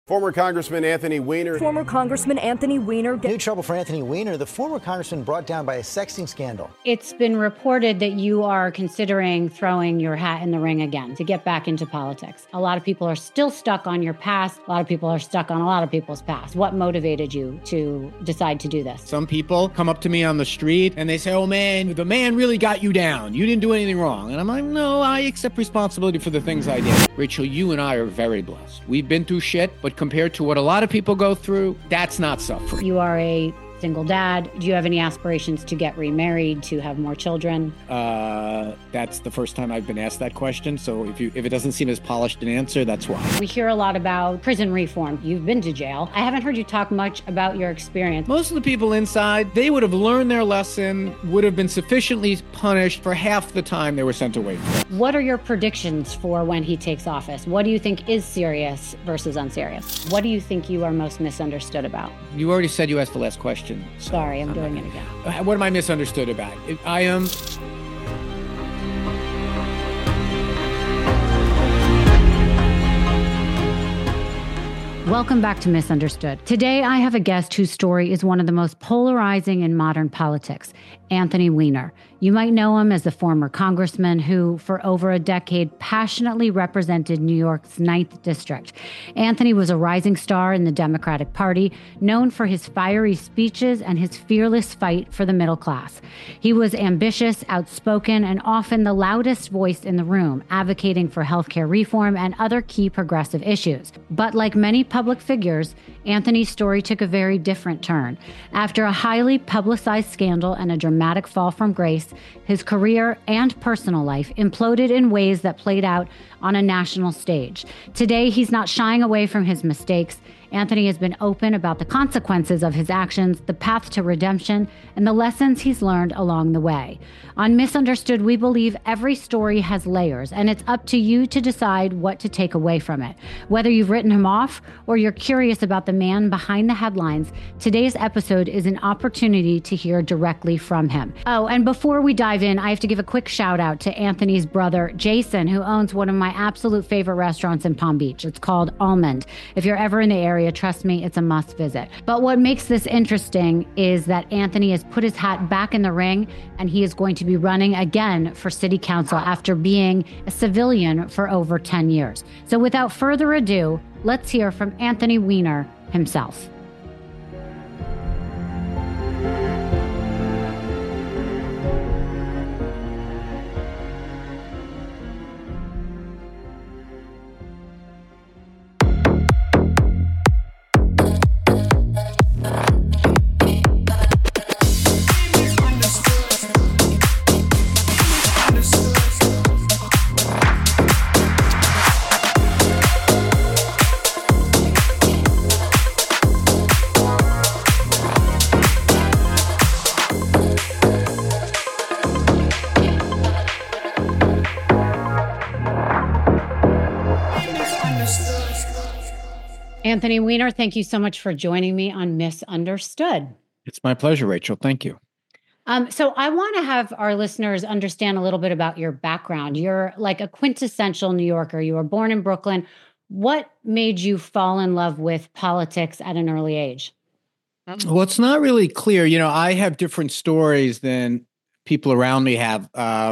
Former Congressman Anthony Weiner. Former Congressman Anthony Weiner. New trouble for Anthony Weiner, the former congressman brought down by a sexting scandal. It's been reported that you are considering throwing your hat in the ring again to get back into politics. A lot of people are still stuck on your past. A lot of people are stuck on a lot of people's past. What motivated you to decide to do this? Some people come up to me on the street and they say, oh man, the man really got you down. You didn't do anything wrong. And I'm like, no, I accept responsibility for the things I did. Rachel, you and I are very blessed. We've been through shit, but compared to what a lot of people go through, that's not suffering. You are a single dad. Do you have any aspirations to get remarried, to have more children? That's the first time I've been asked that question. So if it doesn't seem as polished an answer, that's why. We hear a lot about prison reform. You've been to jail. I haven't heard you talk much about your experience. Most of the people inside, they would have learned their lesson, would have been sufficiently punished for half the time they were sent away from. What are your predictions for when he takes office? What do you think is serious versus unserious? What do you think you are most misunderstood about? You already said you asked the last question. So Sorry, I'm doing it again. What am I misunderstood about? I am... Welcome back to Misunderstood. Today, I have a guest whose story is one of the most polarizing in modern politics, Anthony Weiner. You might know him as the former congressman who, for over a decade, passionately represented New York's 9th District. Anthony was a rising star in the Democratic Party, known for his fiery speeches and his fearless fight for the middle class. He was ambitious, outspoken, and often the loudest voice in the room, advocating for healthcare reform and other key progressive issues. But like many public figures, Anthony's story took a very different turn. After a highly publicized scandal and a dramatic fall from grace, his career and personal life imploded in ways that played out on a national stage. Today, he's not shying away from his mistakes. Anthony has been open about the consequences of his actions, the path to redemption, and the lessons he's learned along the way. On Misunderstood, we believe every story has layers, and it's up to you to decide what to take away from it. Whether you've written him off or you're curious about the man behind the headlines, today's episode is an opportunity to hear directly from him. Oh, and before we dive in, I have to give a quick shout out to Anthony's brother, Jason, who owns one of my absolute favorite restaurants in Palm Beach. It's called Almond. If you're ever in the area, trust me, it's a must visit. But what makes this interesting is that Anthony has put his hat back in the ring, and he is going to be running again for city council after being a civilian for over 10 years. So without further ado, let's hear from Anthony Weiner himself. Anthony Weiner, thank you so much for joining me on Misunderstood. It's my pleasure, Rachel. Thank you. So I want to have our listeners understand a little bit about your background. You're like a quintessential New Yorker. You were born in Brooklyn. What made you fall in love with politics at an early age? Well, it's not really clear. You know, I have different stories than people around me have.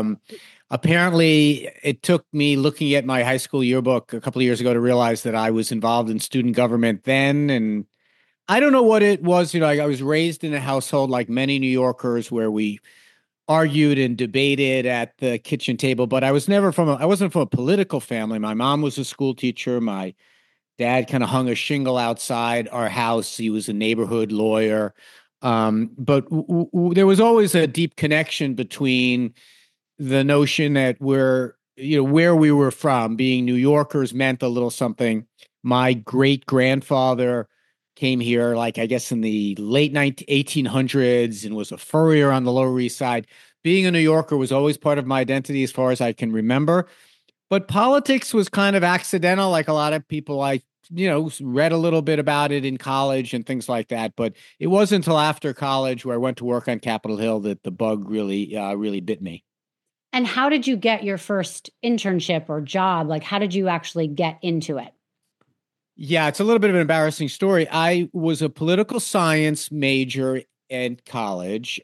Apparently, it took me looking at my high school yearbook a couple of years ago to realize that I was involved in student government then. And I don't know what it was. You know, I was raised in a household like many New Yorkers where we argued and debated at the kitchen table, but I wasn't from a political family. My mom was a school teacher. My dad kind of hung a shingle outside our house. He was a neighborhood lawyer. But there was always a deep connection between the notion that where we were from, being New Yorkers meant a little something. My great-grandfather came here, like, I guess in the late 1800s and was a furrier on the Lower East Side. Being a New Yorker was always part of my identity as far as I can remember. But politics was kind of accidental, like a lot of people. I read a little bit about it in college and things like that. But it wasn't until after college, where I went to work on Capitol Hill, that the bug really bit me. And how did you get your first internship or job? Like, how did you actually get into it? Yeah, it's a little bit of an embarrassing story. I was a political science major in college.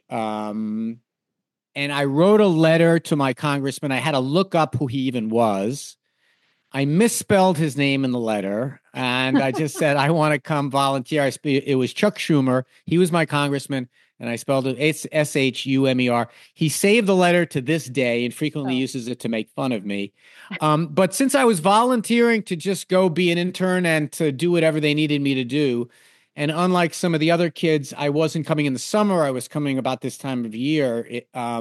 And I wrote a letter to my congressman. I had to look up who he even was. I misspelled his name in the letter, and I just said, I want to come volunteer. It was Chuck Schumer. He was my congressman, and I spelled it Schumer. He saved the letter to this day and frequently uses it to make fun of me. But since I was volunteering to just go be an intern and to do whatever they needed me to do, and unlike some of the other kids, I wasn't coming in the summer. I was coming about this time of year.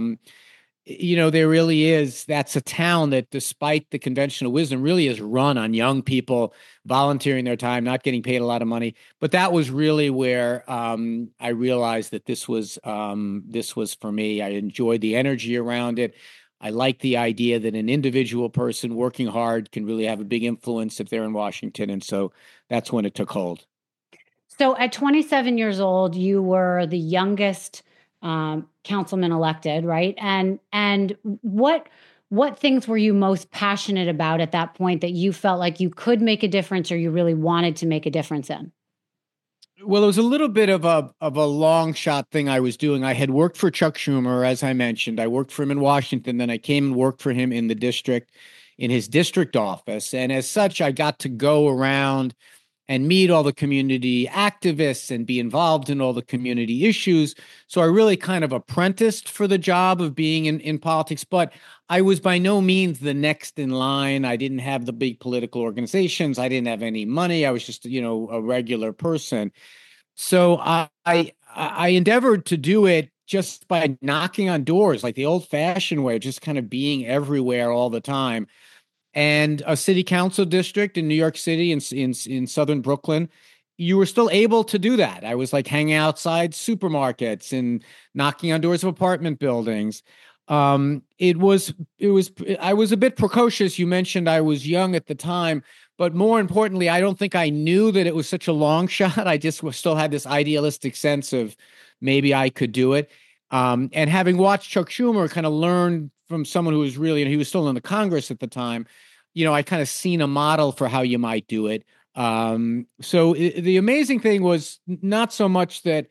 There really is. That's a town that, despite the conventional wisdom, really is run on young people volunteering their time, not getting paid a lot of money. But that was really where I realized that this was for me. I enjoyed the energy around it. I like the idea that an individual person working hard can really have a big influence if they're in Washington. And so that's when it took hold. So at 27 years old, you were the youngest councilman elected, right? And what things were you most passionate about at that point that you felt like you could make a difference or you really wanted to make a difference in? Well, it was a little bit of a long shot thing I was doing. I had worked for Chuck Schumer, as I mentioned. I worked for him in Washington. Then I came and worked for him in the district, in his district office. And as such, I got to go around and meet all the community activists and be involved in all the community issues. So I really kind of apprenticed for the job of being in politics, but I was by no means the next in line. I didn't have the big political organizations. I didn't have any money. I was just, a regular person. So I endeavored to do it just by knocking on doors, like the old-fashioned way, just kind of being everywhere all the time. And a city council district in New York City, in southern Brooklyn, you were still able to do that. I was like hanging outside supermarkets and knocking on doors of apartment buildings. I was a bit precocious. You mentioned I was young at the time, but more importantly, I don't think I knew that it was such a long shot. I just still had this idealistic sense of maybe I could do it. And having watched Chuck Schumer, kind of learned from someone who was really, and he was still in the Congress at the time, I kind of seen a model for how you might do it. The amazing thing was not so much that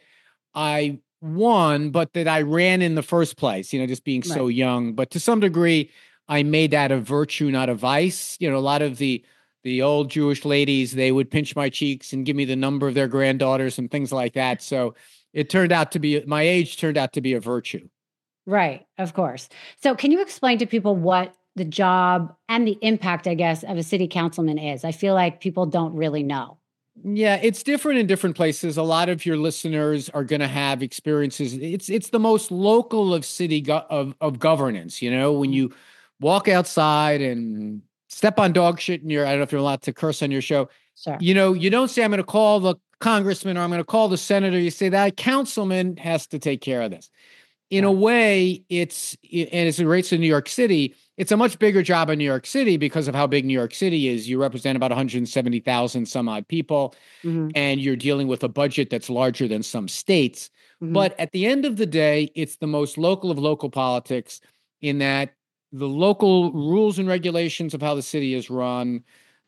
I won, but that I ran in the first place, just being so young. But to some degree, I made that a virtue, not a vice. A lot of the old Jewish ladies, they would pinch my cheeks and give me the number of their granddaughters and things like that. So it turned out to be, my age turned out to be a virtue. Right, of course. So can you explain to people what the job and the impact, I guess, of a city councilman is? I feel like people don't really know. Yeah, it's different in different places. A lot of your listeners are going to have experiences. It's the most local of city of governance. When you walk outside and step on dog shit in I don't know if you're allowed to curse on your show. Sure. You don't say, I'm going to call the congressman or I'm going to call the senator. You say that councilman has to take care of this. In a way, and as it relates to New York City, it's a much bigger job in New York City because of how big New York City is. You represent about 170,000 some odd people, and you're dealing with a budget that's larger than some states. But at the end of the day, it's the most local of local politics in that the local rules and regulations of how the city is run,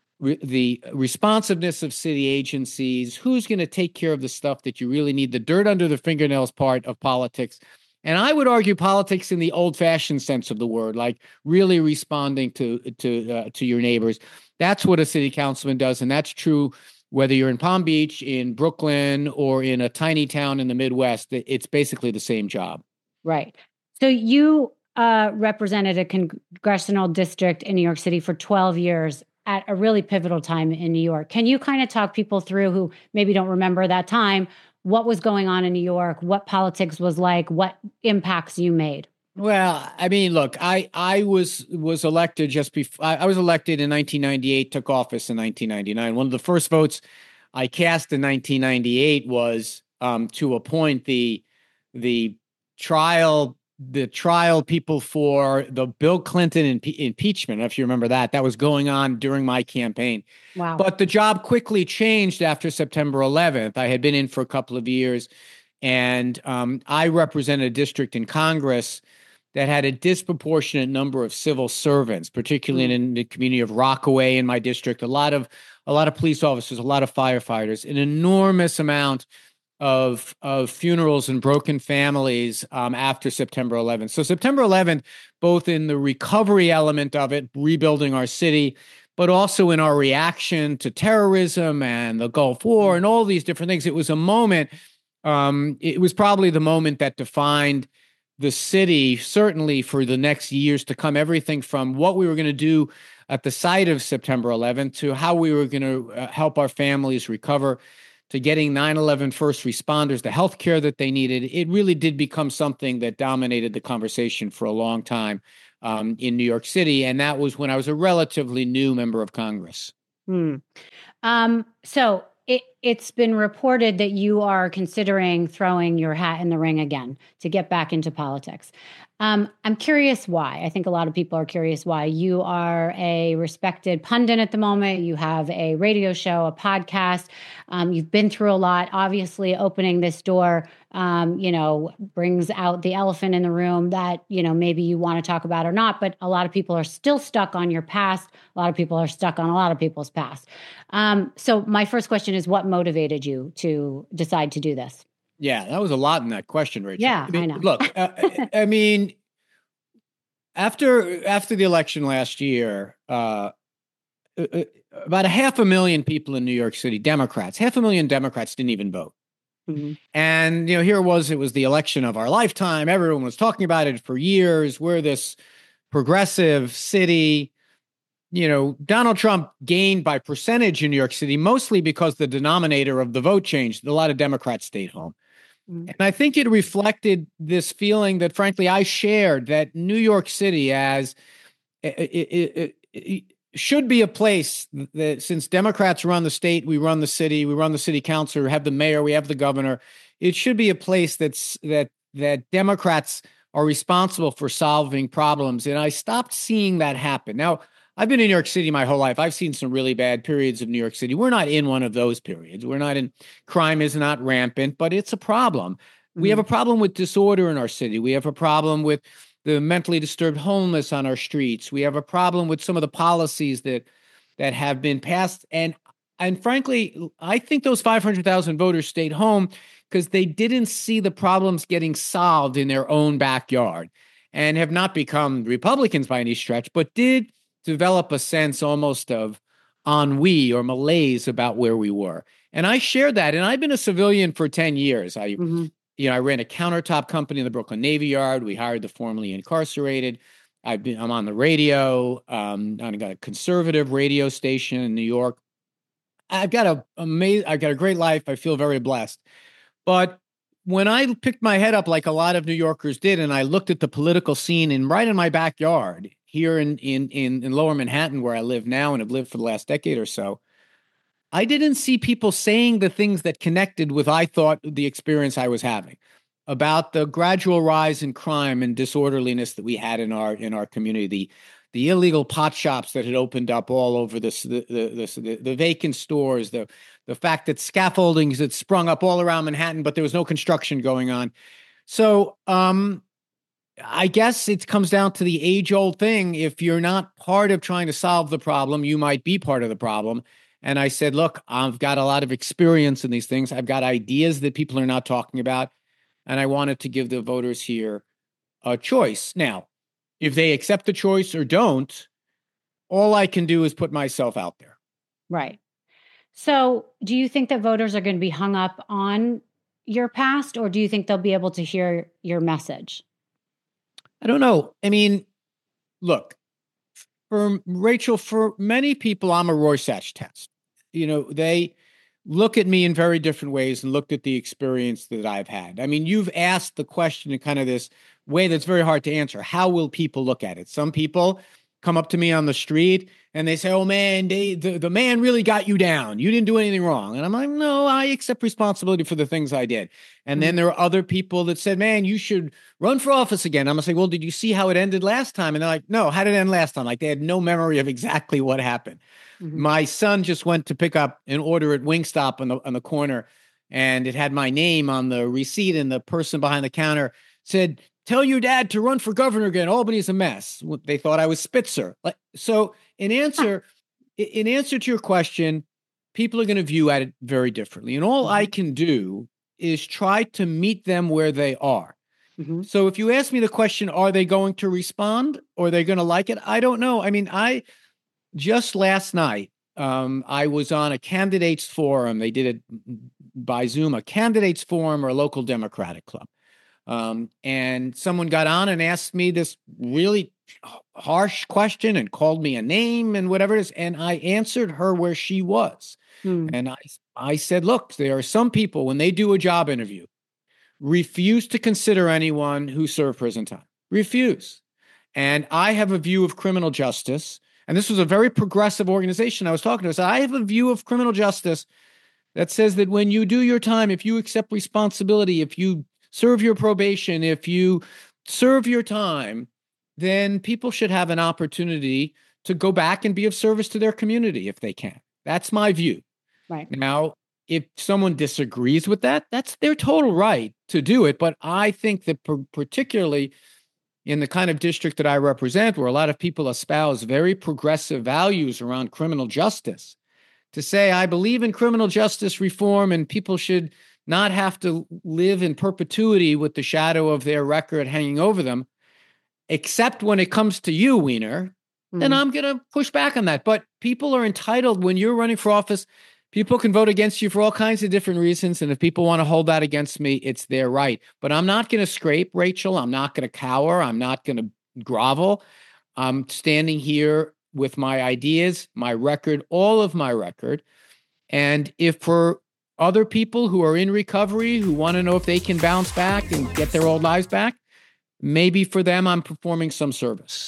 the responsiveness of city agencies, who's going to take care of the stuff that you really need, the dirt under the fingernails part of politics. And I would argue politics in the old-fashioned sense of the word, like really responding to your neighbors. That's what a city councilman does, and that's true whether you're in Palm Beach, in Brooklyn, or in a tiny town in the Midwest. It's basically the same job. Right. So you represented a congressional district in New York City for 12 years at a really pivotal time in New York. Can you kind of talk people through who maybe don't remember that time, what was going on in New York, what politics was like, what impacts you made? Well, I mean, look, I was elected just before I was elected in 1998, took office in 1999. One of the first votes I cast in 1998 was to appoint the trial people for the Bill Clinton impeachment. If you remember that was going on during my campaign. Wow. But the job quickly changed after September 11th. I had been in for a couple of years, and I represented a district in Congress that had a disproportionate number of civil servants, particularly in the community of Rockaway in my district, a lot of police officers, a lot of firefighters, an enormous amount of funerals and broken families after September 11th. So September 11th, both in the recovery element of it, rebuilding our city, but also in our reaction to terrorism and the Gulf War and all these different things. It was a moment, it was probably the moment that defined the city, certainly for the next years to come, everything from what we were going to do at the site of September 11th to how we were going to help our families recover, to getting 9/11 first responders the health care that they needed. It really did become something that dominated the conversation for a long time in New York City. And that was when I was a relatively new member of Congress. So it's been reported that you are considering throwing your hat in the ring again to get back into politics. I'm curious why. I think a lot of people are curious why. You are a respected pundit at the moment. You have a radio show, a podcast. You've been through a lot. Obviously, opening this door, brings out the elephant in the room that, maybe you want to talk about or not. But a lot of people are still stuck on your past. A lot of people are stuck on a lot of people's past. So my first question is, what motivated you to decide to do this? Yeah, that was a lot in that question, Rachel. Yeah, I know. Look, I mean, after the election last year, about 500,000 people in New York City, Democrats, 500,000 Democrats didn't even vote. Mm-hmm. And, here it was the election of our lifetime. Everyone was talking about it for years. We're this progressive city. Donald Trump gained by percentage in New York City, mostly because the denominator of the vote changed. A lot of Democrats stayed home. Mm-hmm. And I think it reflected this feeling that, frankly, I shared, that New York City it should be a place that, since Democrats run the state, we run the city council, we have the mayor, we have the governor. It should be a place that Democrats are responsible for solving problems. And I stopped seeing that happen. Now, I've been in New York City my whole life. I've seen some really bad periods of New York City. We're not in one of those periods. Crime is not rampant, but it's a problem. Mm-hmm. We have a problem with disorder in our city. We have a problem with the mentally disturbed homeless on our streets. We have a problem with some of the policies that have been passed. And frankly, I think those 500,000 voters stayed home because they didn't see the problems getting solved in their own backyard, and have not become Republicans by any stretch, but did develop a sense almost of ennui or malaise about where we were. And I shared that. And I've been a civilian for 10 years. I ran a countertop company in the Brooklyn Navy Yard. We hired the formerly incarcerated. I'm on the radio. I've got a conservative radio station in New York. I've got a great life. I feel very blessed. But when I picked my head up, like a lot of New Yorkers did, and I looked at the political scene right in my backyard here in Lower Manhattan, where I live now and have lived for the last decade or so, I didn't see people saying the things that connected with, I thought, the experience I was having about the gradual rise in crime and disorderliness that we had in our community, the illegal pot shops that had opened up all over the vacant stores, the fact that scaffoldings had sprung up all around Manhattan, but there was no construction going on. So I guess it comes down to the age-old thing. If you're not part of trying to solve the problem, you might be part of the problem. And I said, look, I've got a lot of experience in these things. I've got ideas that people are not talking about. And I wanted to give the voters here a choice. Now, if they accept the choice or don't, all I can do is put myself out there. Right. So do you think that voters are going to be hung up on your past, or do you think they'll be able to hear your message? I don't know. I mean, look, for Rachel, for many people, I'm a Rorschach test. They look at me in very different ways and looked at the experience that I've had. I mean, you've asked the question in kind of this way that's very hard to answer. How will people look at it? Some people come up to me on the street and they say, oh man, the man really got you down. You didn't do anything wrong. And I'm like, no, I accept responsibility for the things I did. And then there are other people that said, man, you should run for office again. I'm gonna say, well, did you see how it ended last time? And they're like, no, how did it end last time? Like they had no memory of exactly what happened. Mm-hmm. My son just went to pick up an order at Wingstop on the corner, and it had my name on the receipt, and the person behind the counter said, tell your dad to run for governor again. Albany's a mess. They thought I was Spitzer. So in answer to your question, people are going to view at it very differently. And all I can do is try to meet them where they are. Mm-hmm. So if you ask me the question, are they going to respond or are they going to like it? I don't know. I mean, just last night, I was on a candidates forum. They did it by Zoom, a candidates forum or a local Democratic club. And someone got on and asked me this really harsh question and called me a name and whatever it is. And I answered her where she was. And I said, look, there are some people, when they do a job interview, refuse to consider anyone who served prison time. Refuse. And I have a view of criminal justice. And this was a very progressive organization I was talking to. So I have a view of criminal justice that says that when you do your time, if you accept responsibility, if you serve your probation, if you serve your time, then people should have an opportunity to go back and be of service to their community if they can. That's my view. Right. Now, if someone disagrees with that, that's their total right to do it. But I think that particularly in the kind of district that I represent, where a lot of people espouse very progressive values around criminal justice, to say, I believe in criminal justice reform and people should not have to live in perpetuity with the shadow of their record hanging over them, except when it comes to you, Weiner, then I'm going to push back on that. But people are entitled, when you're running for office, people can vote against you for all kinds of different reasons. And if people want to hold that against me, it's their right. But I'm not going to scrape, Rachel. I'm not going to cower. I'm not going to grovel. I'm standing here with my ideas, my record, all of my record. And if for other people who are in recovery, who want to know if they can bounce back and get their old lives back, maybe for them, I'm performing some service.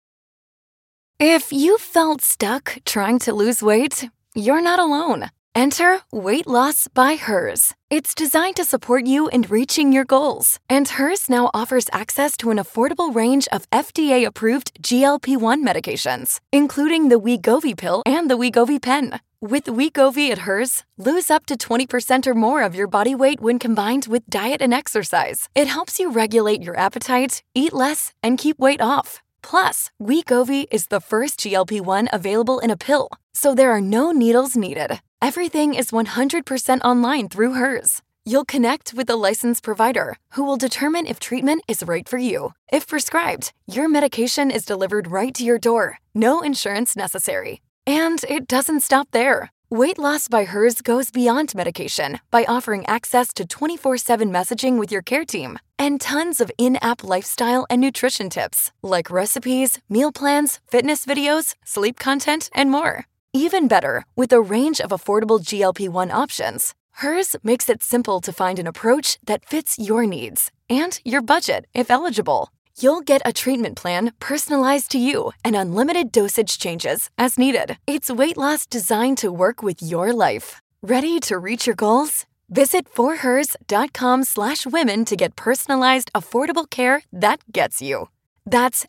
If you felt stuck trying to lose weight, you're not alone. Enter Weight Loss by Hers. It's designed to support you in reaching your goals. And Hers now offers access to an affordable range of FDA-approved GLP-1 medications, including the Wegovy pill and the Wegovy pen. With Wegovy at Hers, lose up to 20% or more of your body weight when combined with diet and exercise. It helps you regulate your appetite, eat less, and keep weight off. Plus, Wegovy is the first GLP-1 available in a pill, so there are no needles needed. Everything is 100% online through Hers. You'll connect with a licensed provider who will determine if treatment is right for you. If prescribed, your medication is delivered right to your door. No insurance necessary. And it doesn't stop there. Weight Loss by Hers goes beyond medication by offering access to 24/7 messaging with your care team and tons of in-app lifestyle and nutrition tips like recipes, meal plans, fitness videos, sleep content, and more. Even better, with a range of affordable GLP-1 options, Hers makes it simple to find an approach that fits your needs and your budget if eligible. You'll get a treatment plan personalized to you and unlimited dosage changes as needed. It's weight loss designed to work with your life. Ready to reach your goals? Visit forhers.com/women to get personalized, affordable care that gets you. That's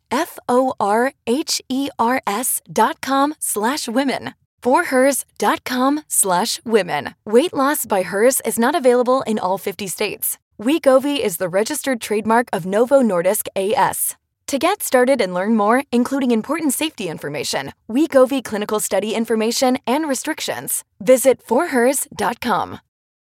forhers.com/women. forhers.com/women. Weight Loss by Hers is not available in all 50 states. Wegovy is the registered trademark of Novo Nordisk A.S. To get started and learn more, including important safety information, Wegovy clinical study information, and restrictions, visit forhers.com.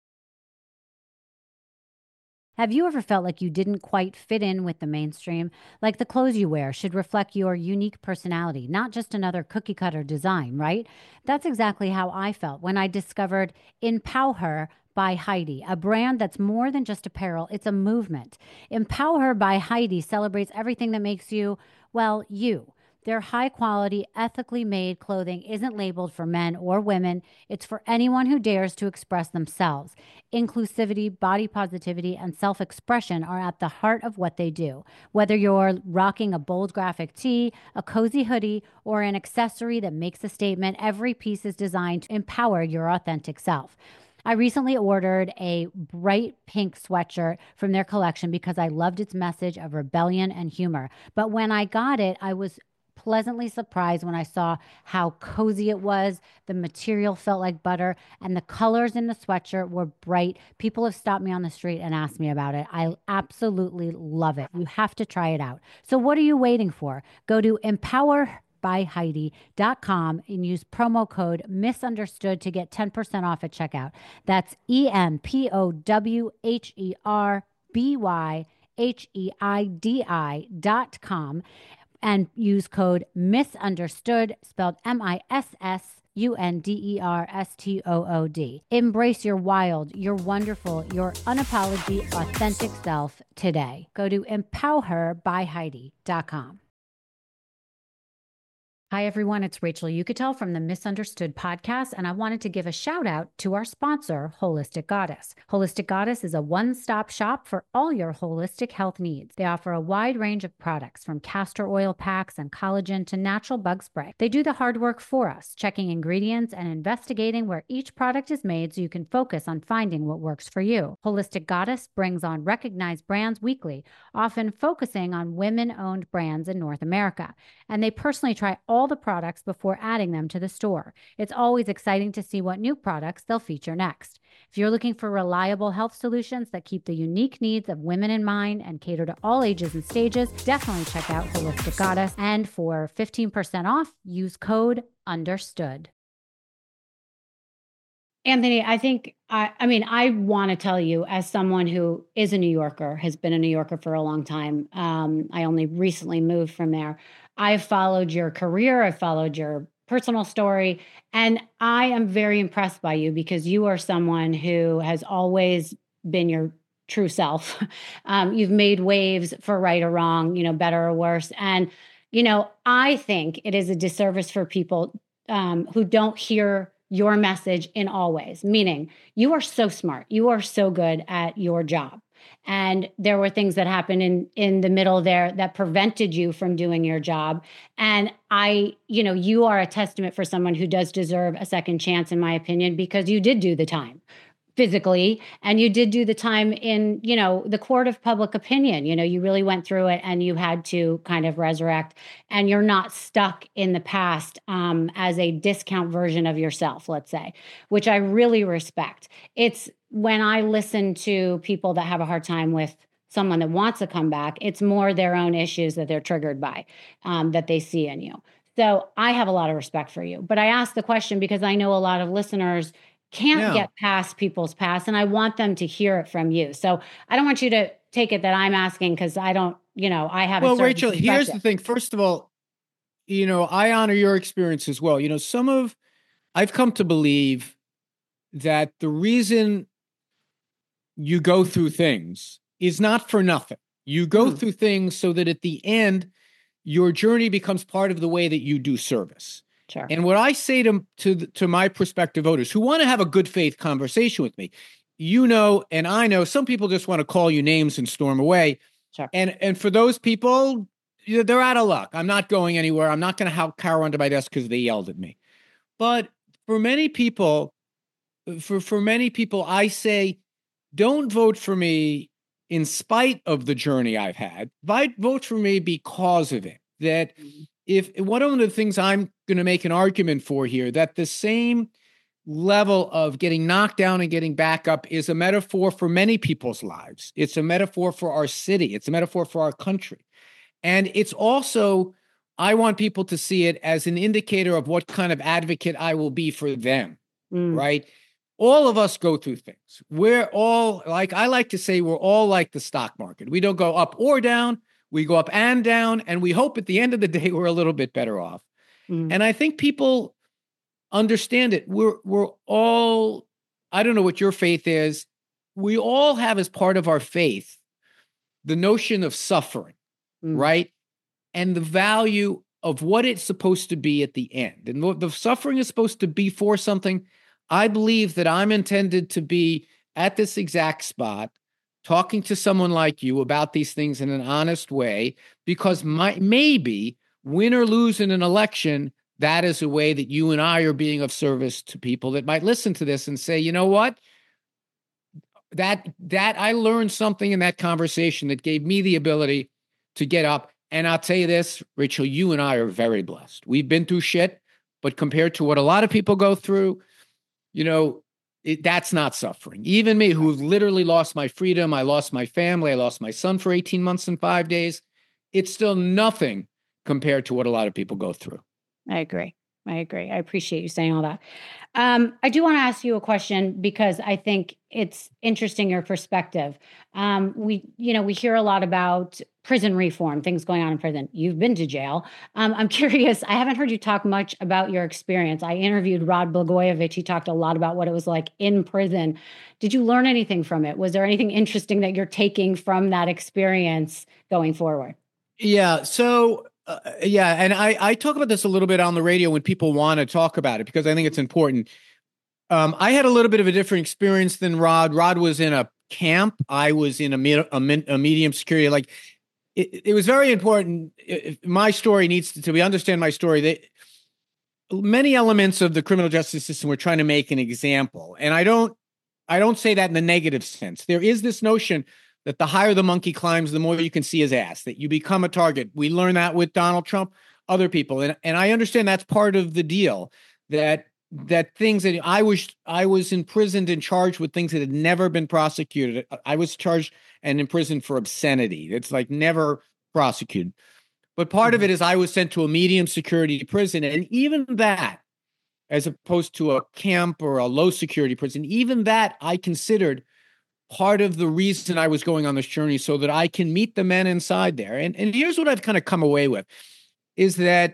Have you ever felt like you didn't quite fit in with the mainstream? Like the clothes you wear should reflect your unique personality, not just another cookie cutter design, right? That's exactly how I felt when I discovered Empower Her by Heidi, a brand that's more than just apparel, it's a movement. Empower Her by Heidi celebrates everything that makes you, well, you. Their high quality, ethically made clothing isn't labeled for men or women. It's for anyone who dares to express themselves. Inclusivity, body positivity, and self-expression are at the heart of what they do. Whether you're rocking a bold graphic tee, a cozy hoodie, or an accessory that makes a statement, every piece is designed to empower your authentic self. I recently ordered a bright pink sweatshirt from their collection because I loved its message of rebellion and humor. But when I got it, I was pleasantly surprised when I saw how cozy it was. The material felt like butter, and the colors in the sweatshirt were bright. People have stopped me on the street and asked me about it. I absolutely love it. You have to try it out. So what are you waiting for? Go to empowerbyheidi.com and use promo code misunderstood to get 10% off at checkout. That's EMPOWHERBYHEIDI.com and use code misunderstood, spelled MISSUNDERSTOOD. Embrace your wild, your wonderful, your unapologetic, authentic self today. Go to empowerbyheidi.com. Hi, everyone. It's Rachel Yucatel from the Misunderstood podcast, and I wanted to give a shout out to our sponsor, Holistic Goddess. Holistic Goddess is a one-stop shop for all your holistic health needs. They offer a wide range of products, from castor oil packs and collagen to natural bug spray. They do the hard work for us, checking ingredients and investigating where each product is made so you can focus on finding what works for you. Holistic Goddess brings on recognized brands weekly, often focusing on women-owned brands in North America, and they personally try all the products before adding them to the store. It's always exciting to see what new products they'll feature next. If you're looking for reliable health solutions that keep the unique needs of women in mind and cater to all ages and stages, definitely check out Holistic Goddess. And for 15% off, use code UNDERSTOOD. Anthony, I think, I want to tell you, as someone who is a New Yorker, has been a New Yorker for a long time, I only recently moved from there. I've followed your career, I've followed your personal story, and I am very impressed by you because you are someone who has always been your true self. You've made waves for right or wrong, better or worse. And, I think it is a disservice for people who don't hear your message in all ways, meaning you are so smart. You are so good at your job. And there were things that happened in the middle there that prevented you from doing your job. And you are a testament for someone who does deserve a second chance, in my opinion, because you did do the time physically, and you did do the time in, the court of public opinion. You really went through it and you had to kind of resurrect, and you're not stuck in the past as a discount version of yourself, let's say, which I really respect. It's when I listen to people that have a hard time with someone that wants to come back, it's more their own issues that they're triggered by, that they see in you. So I have a lot of respect for you, but I asked the question because I know a lot of listeners can't get past people's past, and I want them to hear it from you. So I don't want you to take it that I'm asking because I don't, I have. Well, Rachel, here's the thing. First of all, I honor your experience as well. I've come to believe that the reason you go through things is not for nothing. You go through things so that at the end, your journey becomes part of the way that you do service. Sure. And what I say to my prospective voters who want to have a good faith conversation with me, and I know some people just want to call you names and storm away. Sure. And for those people, they're out of luck. I'm not going anywhere. I'm not going to cower under my desk because they yelled at me. But for many people, I say, don't vote for me in spite of the journey I've had. Vote for me because of it. That if one of the things I'm going to make an argument for here, that the same level of getting knocked down and getting back up is a metaphor for many people's lives. It's a metaphor for our city. It's a metaphor for our country. And it's also, I want people to see it as an indicator of what kind of advocate I will be for them, right? All of us go through things. We're all, like I like to say, we're all like the stock market. We don't go up or down. We go up and down, and we hope at the end of the day we're a little bit better off. And I think people understand it. We're all, I don't know what your faith is. We all have as part of our faith the notion of suffering, right? And the value of what it's supposed to be at the end. And the suffering is supposed to be for something. I believe that I'm intended to be at this exact spot, talking to someone like you about these things in an honest way, because maybe win or lose in an election, that is a way that you and I are being of service to people that might listen to this and say, you know what? That I learned something in that conversation that gave me the ability to get up And I'll tell you this, Rachel, you and I are very blessed. We've been through shit, but compared to what a lot of people go through, that's not suffering. Even me, who literally lost my freedom, I lost my family, I lost my son for 18 months and 5 days. It's still nothing compared to what a lot of people go through. I agree. I appreciate you saying all that. I do want to ask you a question because I think it's interesting, your perspective. We hear a lot about prison reform, things going on in prison. You've been to jail. I'm curious. I haven't heard you talk much about your experience. I interviewed Rod Blagojevich. He talked a lot about what it was like in prison. Did you learn anything from it? Was there anything interesting that you're taking from that experience going forward? Yeah. So, and I talk about this a little bit on the radio when people want to talk about it, because I think it's important. I had a little bit of a different experience than Rod. Rod was in a camp. I was in a medium security. Like it was very important. My story needs to we understand my story. That many elements of the criminal justice system we're trying to make an example, and I don't say that in the negative sense. There is this notion that the higher the monkey climbs, the more you can see his ass, that you become a target. We learned that with Donald Trump, other people. And I understand that's part of the deal, that things that I was imprisoned and charged with things that had never been prosecuted. I was charged and imprisoned for obscenity. It's like never prosecuted. But part of it is I was sent to a medium security prison. And even that, as opposed to a camp or a low security prison, even that I considered part of the reason I was going on this journey, so that I can meet the men inside there. And here's what I've kind of come away with, is that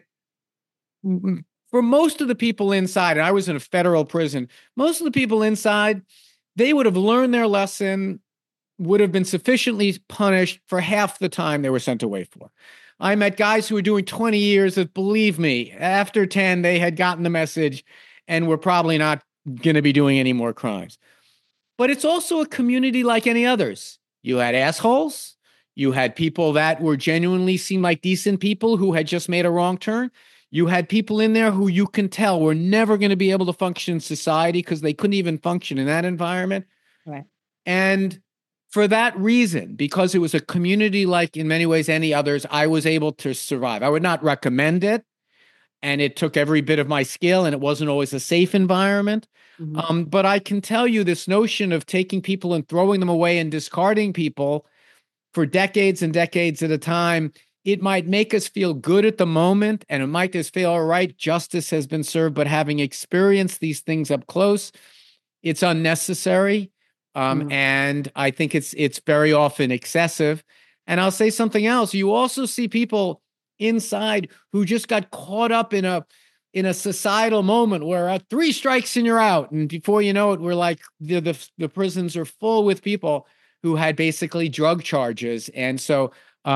for most of the people inside, and I was in a federal prison, most of the people inside, they would have learned their lesson, would have been sufficiently punished for half the time they were sent away for. I met guys who were doing 20 years that, believe me, after 10, they had gotten the message and were probably not going to be doing any more crimes. But it's also a community like any others. You had assholes. You had people that were genuinely seemed like decent people who had just made a wrong turn. You had people in there who you can tell were never going to be able to function in society because they couldn't even function in that environment. Right. And for that reason, because it was a community like in many ways any others, I was able to survive. I would not recommend it. And it took every bit of my skill, and it wasn't always a safe environment. Mm-hmm. But I can tell you this notion of taking people and throwing them away and discarding people for decades and decades at a time, it might make us feel good at the moment, and it might just feel, all right, justice has been served. But having experienced these things up close, it's unnecessary. And I think it's very often excessive. And I'll say something else. You also see people inside who just got caught up in a societal moment where 3 strikes and you're out, and before you know it, we're like the prisons are full with people who had basically drug charges, and so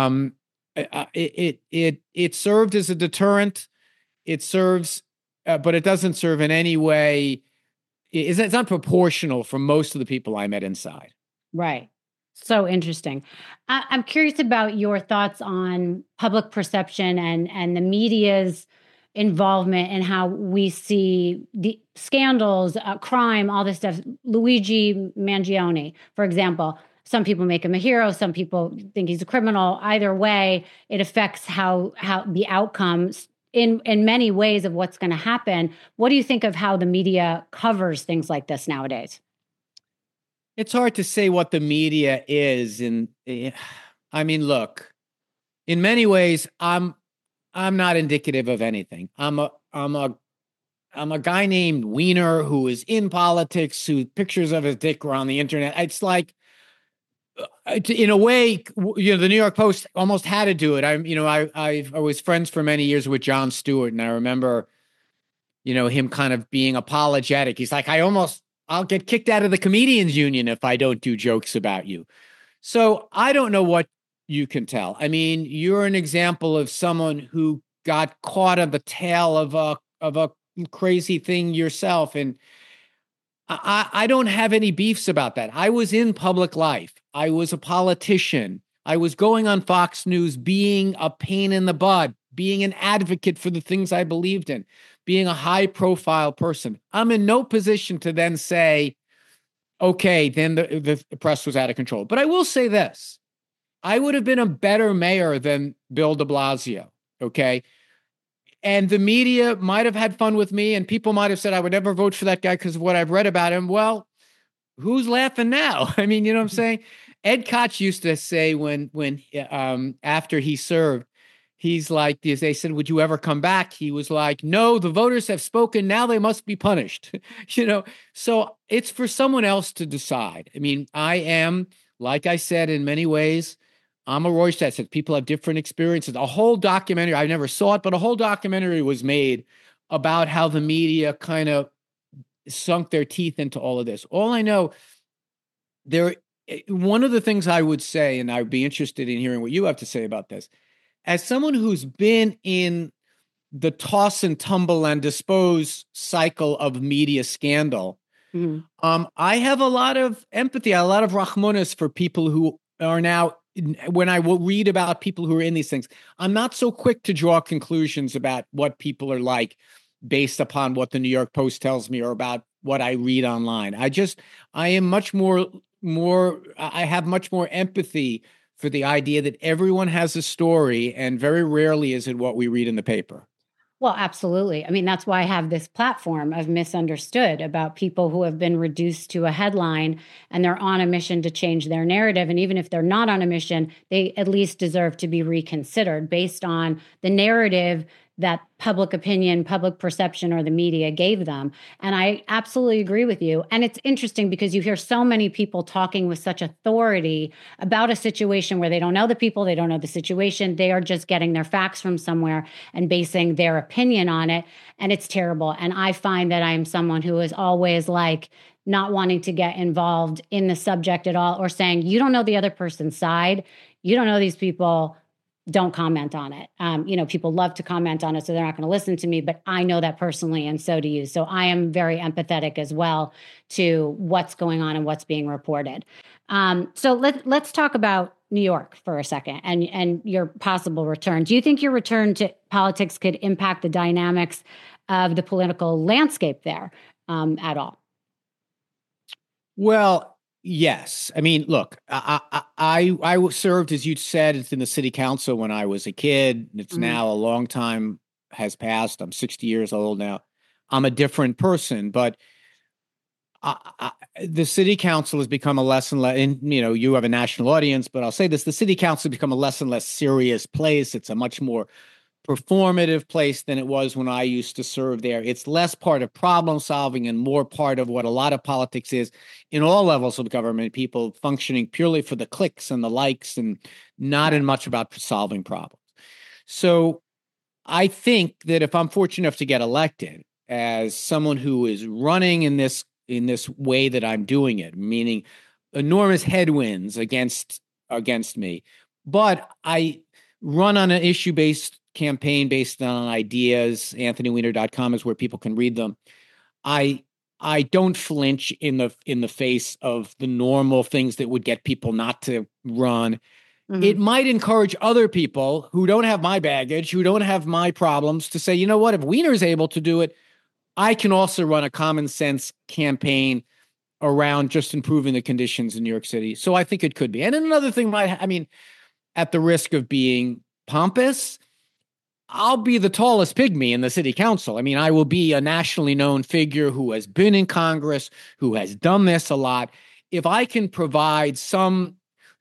it served as a deterrent. It serves, but it doesn't serve in any way. It's not proportional for most of the people I met inside. Right. So interesting. I'm curious about your thoughts on public perception and the media's involvement in how we see the scandals, crime, all this stuff. Luigi Mangione, for example, some people make him a hero. Some people think he's a criminal. Either way, it affects how the outcomes in many ways of what's going to happen. What do you think of how the media covers things like this nowadays? It's hard to say what the media is. And I mean, look, in many ways, I'm not indicative of anything. I'm a guy named Weiner who is in politics, who pictures of his dick are on the internet. It's like, in a way, the New York Post almost had to do it. I was friends for many years with Jon Stewart, and I remember, him kind of being apologetic. He's like, I'll get kicked out of the comedians union if I don't do jokes about you. So I don't know what you can tell. I mean, you're an example of someone who got caught on the tail of a crazy thing yourself. And I don't have any beefs about that. I was in public life. I was a politician. I was going on Fox News, being a pain in the butt, being an advocate for the things I believed in, being a high profile person. I'm in no position to then say, okay, then the press was out of control. But I will say this. I would have been a better mayor than Bill de Blasio. Okay. And the media might have had fun with me, and people might have said I would never vote for that guy because of what I've read about him. Well, who's laughing now? I mean, you know what I'm saying? Ed Koch used to say when after he served, he's like, they said, would you ever come back? He was like, no, the voters have spoken. Now they must be punished. So it's for someone else to decide. I mean, I am, like I said, in many ways, I'm a Roystadt. Said people have different experiences. A whole documentary, I never saw it, but a whole documentary was made about how the media kind of sunk their teeth into all of this. All I know, one of the things I would say, and I'd be interested in hearing what you have to say about this, as someone who's been in the toss and tumble and dispose cycle of media scandal, I have a lot of empathy, a lot of rachmanis for people who are now, when I will read about people who are in these things, I'm not so quick to draw conclusions about what people are like based upon what the New York Post tells me or about what I read online. I am much more, I have much more empathy for the idea that everyone has a story, and very rarely is it what we read in the paper. Well, absolutely. I mean, that's why I have this platform of Misunderstood, about people who have been reduced to a headline and they're on a mission to change their narrative. And even if they're not on a mission, they at least deserve to be reconsidered based on the narrative that public opinion, public perception, or the media gave them. And I absolutely agree with you. And it's interesting because you hear so many people talking with such authority about a situation where they don't know the people, they don't know the situation. They are just getting their facts from somewhere and basing their opinion on it. And it's terrible. And I find that I am someone who is always like not wanting to get involved in the subject at all, or saying, you don't know the other person's side. You don't know these people. Don't comment on it. People love to comment on it, so they're not going to listen to me, but I know that personally, and so do you. So I am very empathetic as well to what's going on and what's being reported. So let's talk about New York for a second and your possible return. Do you think your return to politics could impact the dynamics of the political landscape there at all? Well, yes. I mean, look, I served, as you said, in the city council when I was a kid. It's now a long time has passed. I'm 60 years old now. I'm a different person, but the city council has become a less and less, and you have a national audience, but I'll say this, the city council has become a less and less serious place. It's a much more performative place than it was when I used to serve there. It's less part of problem solving and more part of what a lot of politics is in all levels of government, people functioning purely for the clicks and the likes and not in much about solving problems. So I think that if I'm fortunate enough to get elected as someone who is running in this way that I'm doing it, meaning enormous headwinds against me, but I run on an issue-based campaign based on ideas. AnthonyWeiner.com is where people can read them. I don't flinch in the face of the normal things that would get people not to run. It might encourage other people who don't have my baggage, who don't have my problems, to say, you know what, if Weiner's able to do it, I can also run a common sense campaign around just improving the conditions in New York City. So I think it could be. And another thing, at the risk of being pompous, I'll be the tallest pygmy in the city council. I mean, I will be a nationally known figure who has been in Congress, who has done this a lot. If I can provide some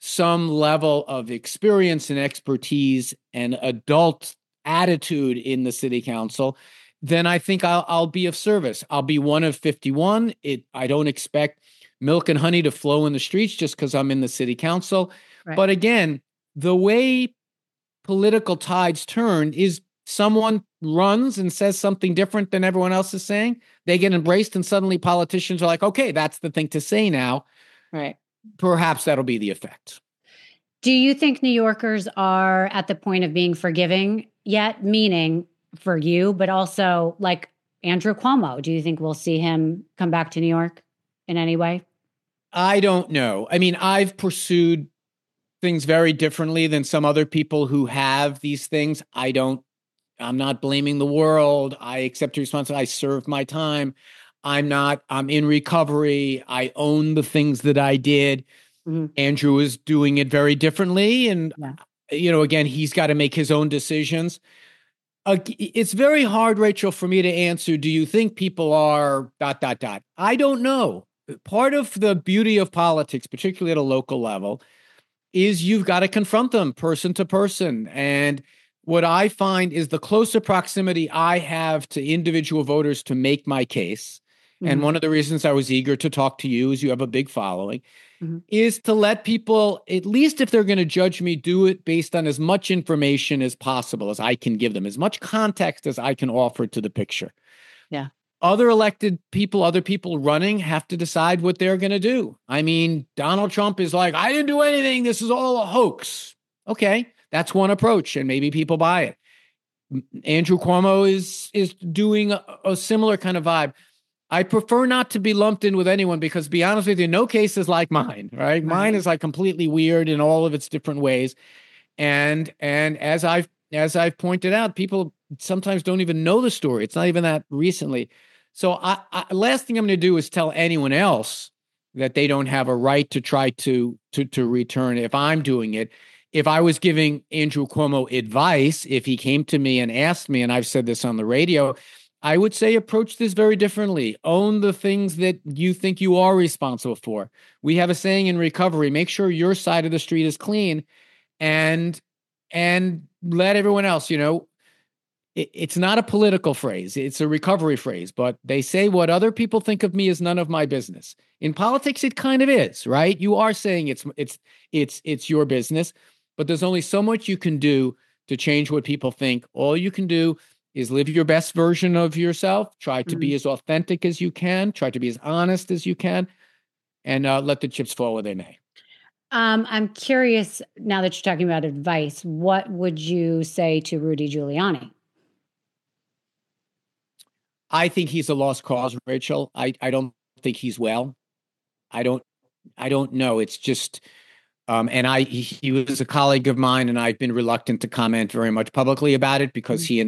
level of experience and expertise and adult attitude in the city council, then I think I'll be of service. I'll be one of 51. I don't expect milk and honey to flow in the streets just because I'm in the city council. Right. But again, the way political tides turn is someone runs and says something different than everyone else is saying. They get embraced, and suddenly politicians are like, okay, that's the thing to say now. Right. Perhaps that'll be the effect. Do you think New Yorkers are at the point of being forgiving yet? Meaning for you, but also like Andrew Cuomo. Do you think we'll see him come back to New York in any way? I don't know. I mean, I've pursued things very differently than some other people who have these things. I'm not blaming the world. I accept responsibility. I served my time. I'm in recovery. I own the things that I did. Andrew is doing it very differently. And, Yeah. Again, he's got to make his own decisions. It's very hard, Rachel, for me to answer. Do you think people are ... I don't know. Part of the beauty of politics, particularly at a local level, is you've got to confront them person to person. And what I find is the closer proximity I have to individual voters to make my case, and one of the reasons I was eager to talk to you is you have a big following, is to let people, at least if they're going to judge me, do it based on as much information as possible as I can give them, as much context as I can offer to the picture. Yeah. Other elected people, other people running have to decide what they're going to do. I mean, Donald Trump is like, I didn't do anything. This is all a hoax. Okay, that's one approach, and maybe people buy it. Andrew Cuomo is doing a similar kind of vibe. I prefer not to be lumped in with anyone because, to be honest with you, no case is like mine, right? Mine is like completely weird in all of its different ways. And as I've pointed out, people sometimes don't even know the story. It's not even that recently. So last thing I'm going to do is tell anyone else that they don't have a right to try to return if I'm doing it. If I was giving Andrew Cuomo advice, if he came to me and asked me, and I've said this on the radio, I would say approach this very differently. Own the things that you think you are responsible for. We have a saying in recovery, make sure your side of the street is clean and let everyone else, it's not a political phrase. It's a recovery phrase, but they say what other people think of me is none of my business. In politics, it kind of is, right? You are saying it's your business, but there's only so much you can do to change what people think. All you can do is live your best version of yourself, try to be as authentic as you can, try to be as honest as you can, and let the chips fall where they may. I'm curious, now that you're talking about advice, what would you say to Rudy Giuliani? I think he's a lost cause, Rachel. I don't think he's well. I don't know. It's just, he was a colleague of mine, and I've been reluctant to comment very much publicly about it because he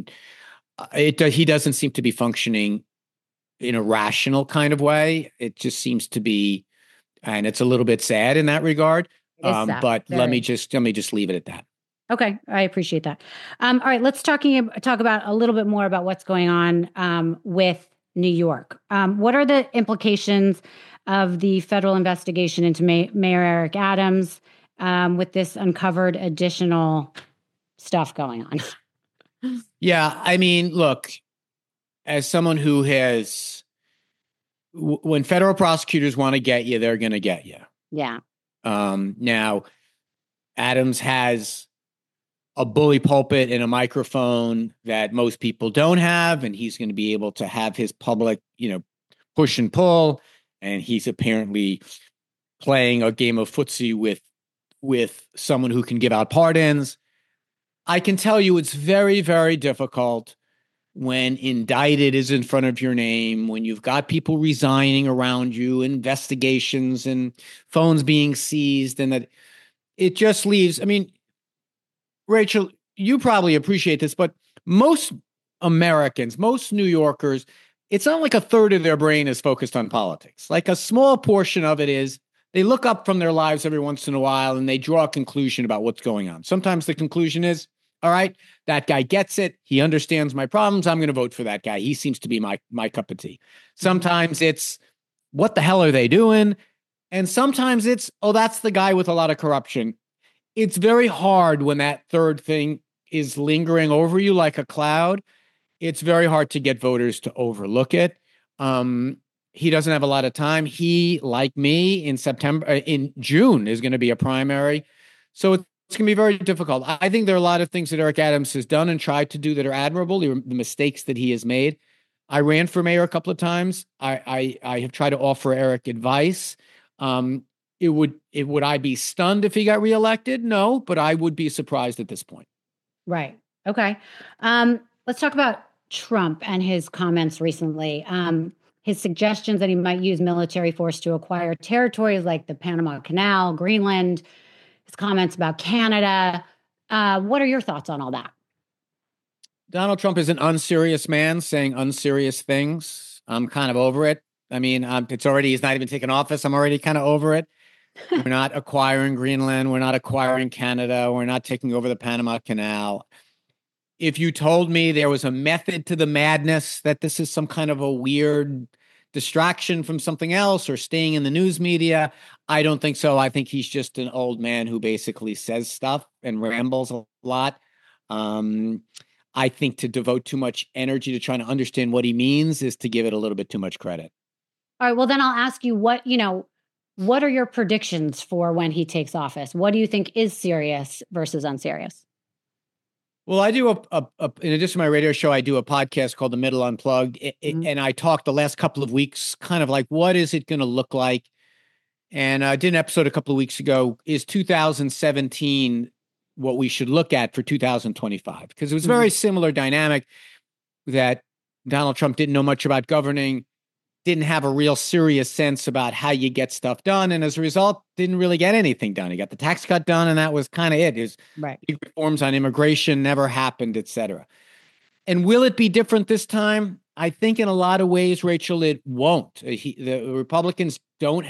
doesn't seem to be functioning in a rational kind of way. It just seems to be, and it's a little bit sad in that regard. But let me just leave it at that. Okay, I appreciate that. All right, let's talk about a little bit more about what's going on with New York. What are the implications of the federal investigation into Mayor Eric Adams with this uncovered additional stuff going on? Yeah, I mean, look, as someone who has, when federal prosecutors want to get you, they're going to get you. Yeah. Now, Adams has a bully pulpit and a microphone that most people don't have, and he's going to be able to have his public, push and pull. And he's apparently playing a game of footsie with someone who can give out pardons. I can tell you it's very, very difficult when indicted is in front of your name, when you've got people resigning around you, investigations and phones being seized, and that it just leaves. I mean, Rachel, you probably appreciate this, but most Americans, most New Yorkers, it's not like a third of their brain is focused on politics. Like a small portion of it is they look up from their lives every once in a while and they draw a conclusion about what's going on. Sometimes the conclusion is, all right, that guy gets it. He understands my problems. I'm going to vote for that guy. He seems to be my cup of tea. Sometimes it's, what the hell are they doing? And sometimes it's, oh, that's the guy with a lot of corruption. It's very hard when that third thing is lingering over you like a cloud. It's very hard to get voters to overlook it. He doesn't have a lot of time. He, like me, in June is going to be a primary. So it's going to be very difficult. I think there are a lot of things that Eric Adams has done and tried to do that are admirable. The mistakes that he has made. I ran for mayor a couple of times. I have tried to offer Eric advice. Would I be stunned if he got reelected? No, but I would be surprised at this point. Right. Okay. Let's talk about Trump and his comments recently. His suggestions that he might use military force to acquire territories like the Panama Canal, Greenland, his comments about Canada. What are your thoughts on all that? Donald Trump is an unserious man saying unserious things. I'm kind of over it. I mean, he's not even taken office. I'm already kind of over it. We're not acquiring Greenland. We're not acquiring Canada. We're not taking over the Panama Canal. If you told me there was a method to the madness, that this is some kind of a weird distraction from something else or staying in the news media, I don't think so. I think he's just an old man who basically says stuff and rambles a lot. I think to devote too much energy to trying to understand what he means is to give it a little bit too much credit. All right. Well, then I'll ask you what are your predictions for when he takes office? What do you think is serious versus unserious? Well, I do in addition to my radio show, I do a podcast called The Middle Unplugged. And I talked the last couple of weeks kind of like, what is it going to look like? And I did an episode a couple of weeks ago, is 2017 what we should look at for 2025? Because it was a very similar dynamic that Donald Trump didn't know much about governing, didn't have a real serious sense about how you get stuff done. And as a result, didn't really get anything done. He got the tax cut done, and that was kind of it. His big reforms on immigration never happened, et cetera. And will it be different this time? I think in a lot of ways, Rachel, it won't. The Republicans don't,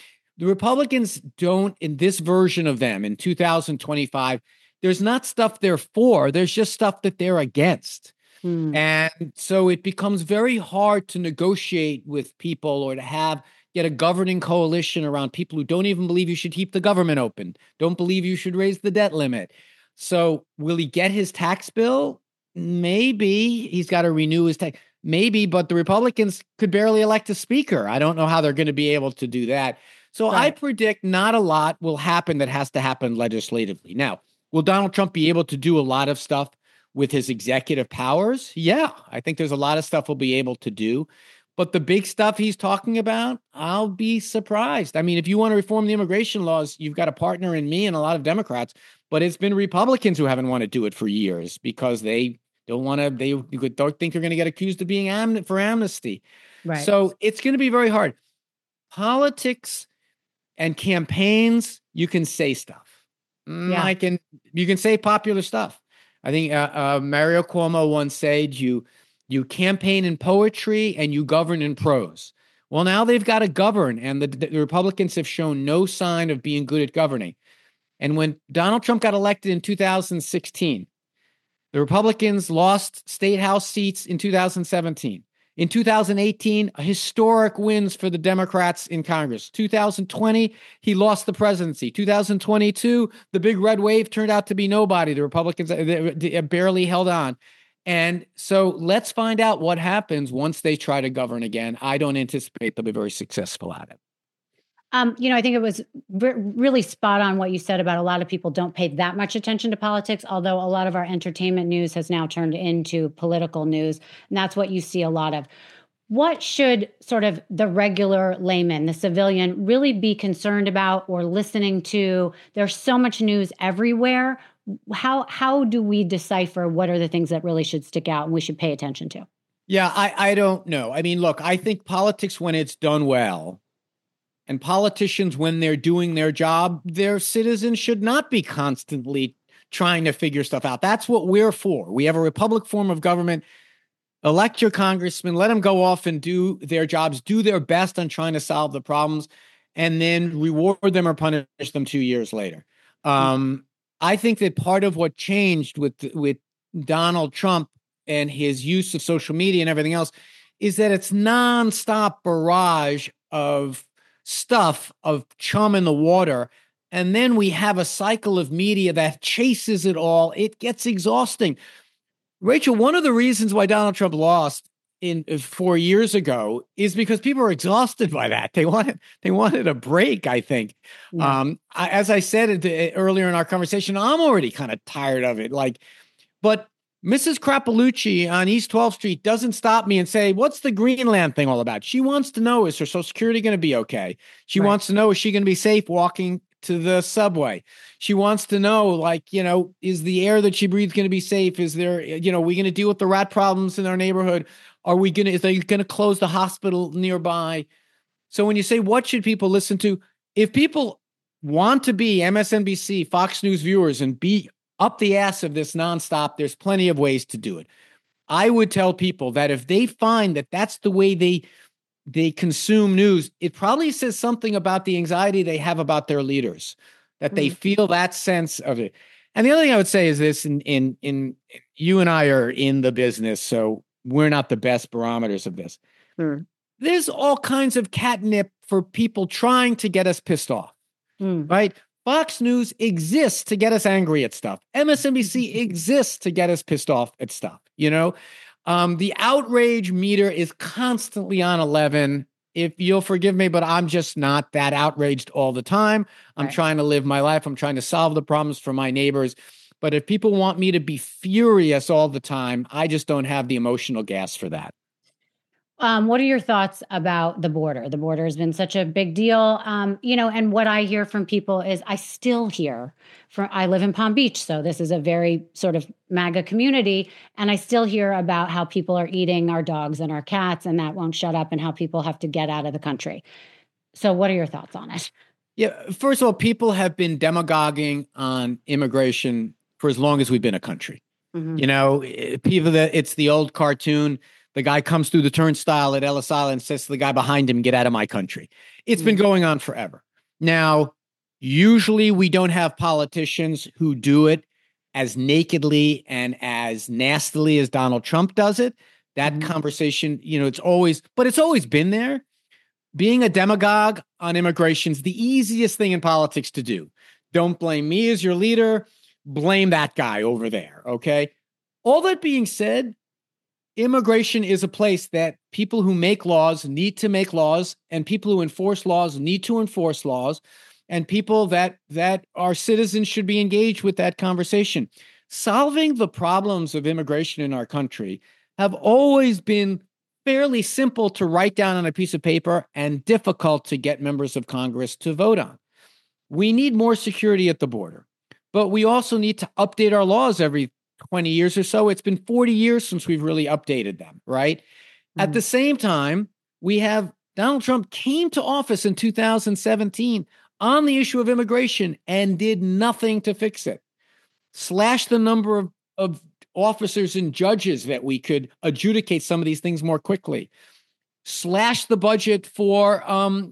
in this version of them in 2025, there's not stuff they're for, there's just stuff that they're against. And so it becomes very hard to negotiate with people or to get a governing coalition around people who don't even believe you should keep the government open, don't believe you should raise the debt limit. So will he get his tax bill? Maybe. He's got to renew his tax. Maybe, but the Republicans could barely elect a speaker. I don't know how they're going to be able to do that. So I predict not a lot will happen that has to happen legislatively. Now, will Donald Trump be able to do a lot of stuff with his executive powers? Yeah, I think there's a lot of stuff we'll be able to do. But the big stuff he's talking about, I'll be surprised. I mean, if you want to reform the immigration laws, you've got a partner in me and a lot of Democrats, but it's been Republicans who haven't wanted to do it for years because they don't want to, they don't think they're going to get accused of being for amnesty. Right. So it's going to be very hard. Politics and campaigns, you can say stuff. You can say popular stuff. I think Mario Cuomo once said, you campaign in poetry and you govern in prose. Well, now they've got to govern, and the Republicans have shown no sign of being good at governing. And when Donald Trump got elected in 2016, the Republicans lost state house seats in 2017. In 2018, historic wins for the Democrats in Congress. 2020, he lost the presidency. 2022, the big red wave turned out to be nobody. The Republicans barely held on. And so let's find out what happens once they try to govern again. I don't anticipate they'll be very successful at it. I think it was really spot on what you said about a lot of people don't pay that much attention to politics, although a lot of our entertainment news has now turned into political news. And that's what you see a lot of. What should sort of the regular layman, the civilian, really be concerned about or listening to? There's so much news everywhere. How do we decipher what are the things that really should stick out and we should pay attention to? Yeah, I don't know. I mean, look, I think politics, when it's done well, and politicians, when they're doing their job, their citizens should not be constantly trying to figure stuff out. That's what we're for. We have a republic form of government. Elect your congressman, let them go off and do their jobs, do their best on trying to solve the problems, and then reward them or punish them 2 years later. I think that part of what changed with Donald Trump and his use of social media and everything else is that it's nonstop barrage of stuff, of chum in the water. And then we have a cycle of media that chases it all. It gets exhausting. Rachel, one of the reasons why Donald Trump lost 4 years ago is because people are exhausted by that. They wanted a break, I think. Yeah. As I said earlier in our conversation, I'm already kind of tired of it. But Mrs. Krapalucci on East 12th Street doesn't stop me and say, what's the Greenland thing all about? She wants to know, is her Social Security going to be okay? She wants to know, is she going to be safe walking to the subway? She wants to know, is the air that she breathes going to be safe? Is there, are we going to deal with the rat problems in our neighborhood? Is they going to close the hospital nearby? So when you say, what should people listen to? If people want to be MSNBC, Fox News viewers and be up the ass of this nonstop, there's plenty of ways to do it. I would tell people that if they find that that's the way they they consume news, it probably says something about the anxiety they have about their leaders, that they feel that sense of it. And the other thing I would say is this: in you and I are in the business, so we're not the best barometers of this. There's all kinds of catnip for people trying to get us pissed off, right? Fox News exists to get us angry at stuff. MSNBC exists to get us pissed off at stuff. The outrage meter is constantly on 11. If you'll forgive me, but I'm just not that outraged all the time. I'm trying to live my life. I'm trying to solve the problems for my neighbors. But if people want me to be furious all the time, I just don't have the emotional gas for that. What are your thoughts about the border? The border has been such a big deal, and what I hear from people is I live in Palm Beach, so this is a very sort of MAGA community, and I still hear about how people are eating our dogs and our cats, and that won't shut up, and how people have to get out of the country. So what are your thoughts on it? Yeah, first of all, people have been demagoguing on immigration for as long as we've been a country. It's the old cartoon. The guy comes through the turnstile at Ellis Island and says to the guy behind him, "Get out of my country." It's been going on forever. Now, usually we don't have politicians who do it as nakedly and as nastily as Donald Trump does it. That conversation, it's always been there. Being a demagogue on immigration is the easiest thing in politics to do. Don't blame me as your leader. Blame that guy over there, okay? All that being said, immigration is a place that people who make laws need to make laws, and people who enforce laws need to enforce laws, and people that are citizens should be engaged with that conversation. Solving the problems of immigration in our country have always been fairly simple to write down on a piece of paper and difficult to get members of Congress to vote on. We need more security at the border, but we also need to update our laws every 20 years or so. It's been 40 years since we've really updated them, right? At the same time, we have Donald Trump came to office in 2017 on the issue of immigration and did nothing to fix it. Slashed the number of officers and judges that we could adjudicate some of these things more quickly. Slashed the budget for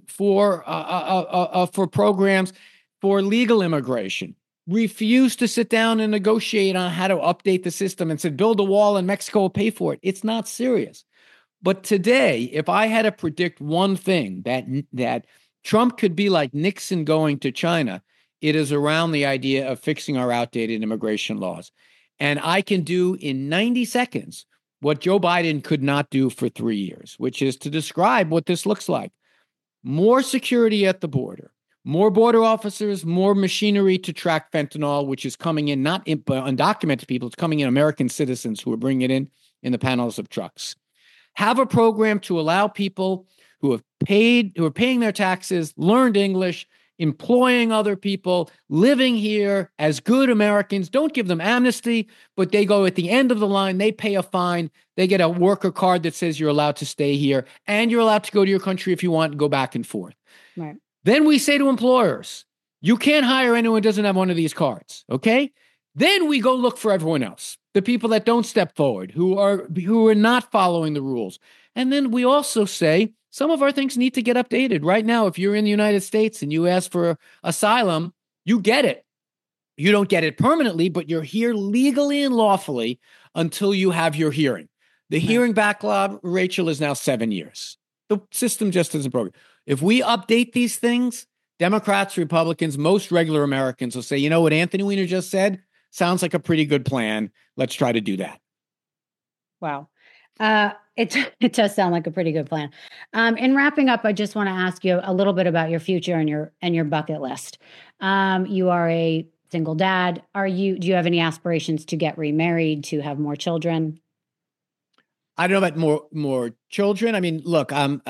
programs for legal immigration. Refused to sit down and negotiate on how to update the system and said, build a wall and Mexico will pay for it. It's not serious. But today, if I had to predict one thing that Trump could be like Nixon going to China, it is around the idea of fixing our outdated immigration laws. And I can do in 90 seconds what Joe Biden could not do for 3 years, which is to describe what this looks like. More security at the border. More border officers, more machinery to track fentanyl, which is coming in, not undocumented people, it's coming in American citizens who are bringing it in the panels of trucks. Have a program to allow people who are paying their taxes, learned English, employing other people, living here as good Americans. Don't give them amnesty, but they go at the end of the line, they pay a fine, they get a worker card that says you're allowed to stay here, and you're allowed to go to your country if you want and go back and forth. Right. Then we say to employers, you can't hire anyone who doesn't have one of these cards, okay? Then we go look for everyone else, the people that don't step forward, who are not following the rules. And then we also say some of our things need to get updated. Right now, if you're in the United States and you ask for asylum, you get it. You don't get it permanently, but you're here legally and lawfully until you have your hearing. The hearing backlog, Rachel, is now 7 years. The system just isn't broken. If we update these things, Democrats, Republicans, most regular Americans will say, you know what Anthony Weiner just said? Sounds like a pretty good plan. Let's try to do that. Wow. It does sound like a pretty good plan. In wrapping up, I just want to ask you a little bit about your future and your bucket list. You are a single dad. Do you have any aspirations to get remarried, to have more children? I don't know about more children. I mean, look, Huma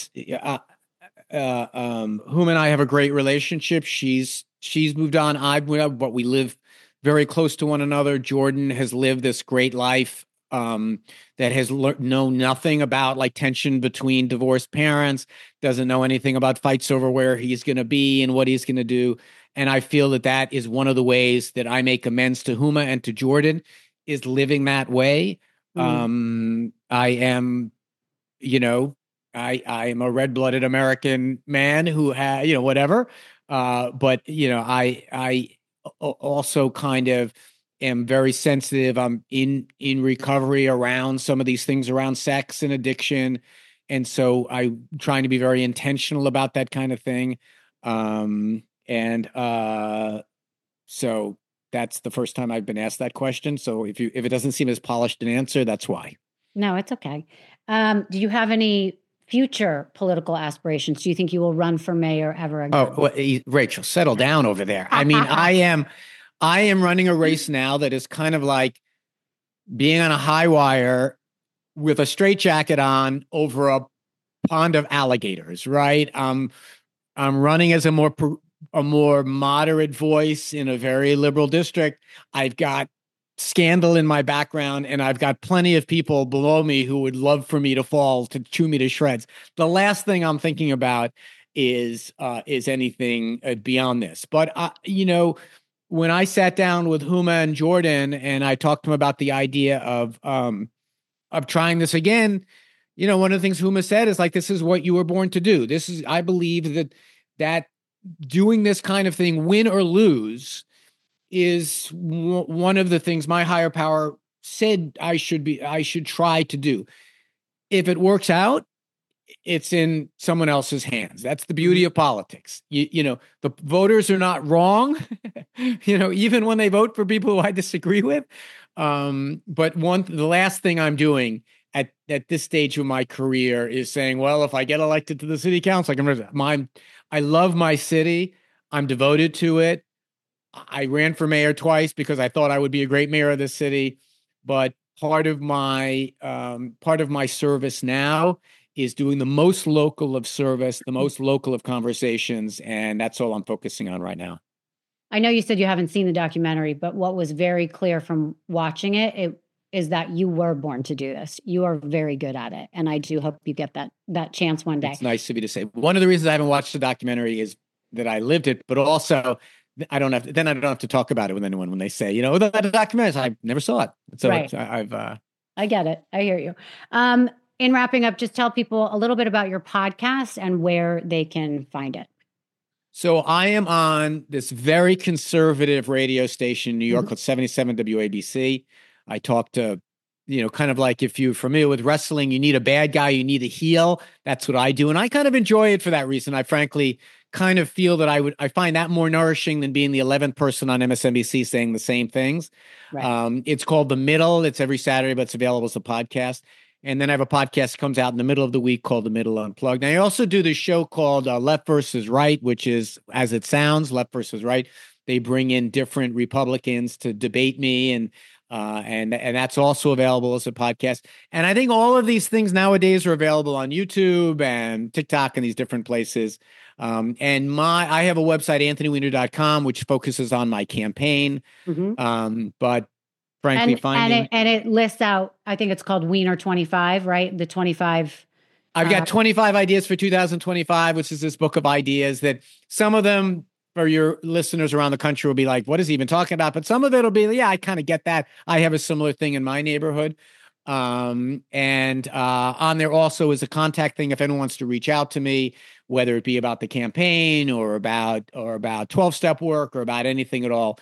and I have a great relationship. She's moved on. I've moved on, but we live very close to one another. Jordan has lived this great life that has known nothing about like tension between divorced parents, doesn't know anything about fights over where he's going to be and what he's going to do. And I feel that is one of the ways that I make amends to Huma and to Jordan, is living that way. I am, I am a red-blooded American man who has, whatever. But I also kind of am very sensitive. I'm in recovery around some of these things around sex and addiction. And so I'm trying to be very intentional about that kind of thing. So that's the first time I've been asked that question. So if it doesn't seem as polished an answer, that's why. No, it's okay. Do you have any future political aspirations? Do you think you will run for mayor ever again? Oh, well, Rachel, settle down over there. I mean, I am running a race now that is kind of like being on a high wire with a straitjacket on over a pond of alligators, right? I'm running as a more moderate voice in a very liberal district. I've got scandal in my background, and I've got plenty of people below me who would love for me to fall, to chew me to shreds. The last thing I'm thinking about is anything beyond this. But when I sat down with Huma and Jordan and I talked to them about the idea of trying this again, one of the things Huma said is like, this is what you were born to do. I believe that doing this kind of thing, win or lose, is one of the things my higher power said I should try to do. If it works out, it's in someone else's hands. That's the beauty of politics. The voters are not wrong, even when they vote for people who I disagree with. But the last thing I'm doing at this stage of my career is saying, well, if I get elected to the city council, I love my city. I'm devoted to it. I ran for mayor twice because I thought I would be a great mayor of the city. But part of my service now is doing the most local of service, the most local of conversations. And that's all I'm focusing on right now. I know you said you haven't seen the documentary, but what was very clear from watching it is that you were born to do this. You are very good at it. And I do hope you get that chance one day. It's nice of you to say. One of the reasons I haven't watched the documentary is that I lived it, but also I don't have to talk about it with anyone when they say, that documentary, I never saw it. So right. I get it. I hear you. In wrapping up, just tell people a little bit about your podcast and where they can find it. So I am on this very conservative radio station in New York called 77 WABC. I talk to, kind of like if you're familiar with wrestling, you need a bad guy, you need a heel. That's what I do. And I kind of enjoy it for that reason. I frankly kind of feel that I find that more nourishing than being the 11th person on MSNBC saying the same things. Right. It's called The Middle. It's every Saturday, but it's available as a podcast. And then I have a podcast that comes out in the middle of the week called The Middle Unplugged. Now, I also do this show called Left versus Right, which is, as it sounds, Left versus Right. They bring in different Republicans to debate me, and that's also available as a podcast. And I think all of these things nowadays are available on YouTube and TikTok and these different places. And I have a website, anthonyweiner.com, which focuses on my campaign. But frankly, and it lists out, I think it's called Weiner 25, right? The 25. I've got 25 ideas for 2025, which is this book of ideas that some of them for your listeners around the country will be like, what is he even talking about? But some of it will be, yeah, I kind of get that. I have a similar thing in my neighborhood. And on there also is a contact thing. If anyone wants to reach out to me, whether it be about the campaign or about 12-step work or about anything at all,